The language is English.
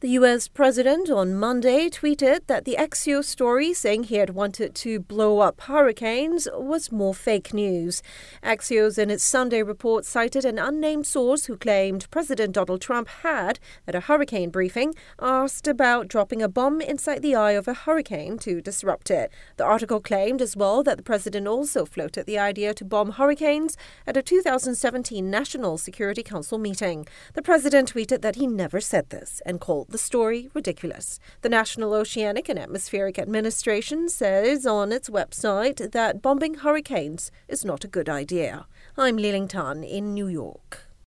The U.S. president on Monday tweeted that the Axios story saying he had wanted to blow up hurricanes was more fake news. Axios in its Sunday report cited an unnamed source who claimed President Donald Trump had, at a hurricane briefing, asked about dropping a bomb inside the eye of a hurricane to disrupt it. The article claimed as well that the president also floated the idea to bomb hurricanes at a 2017 National Security Council meeting. The president tweeted that he never said this and called the story ridiculous. The National Oceanic and Atmospheric Administration says on its website that bombing hurricanes is not a good idea. I'm Li Ling Tan in New York.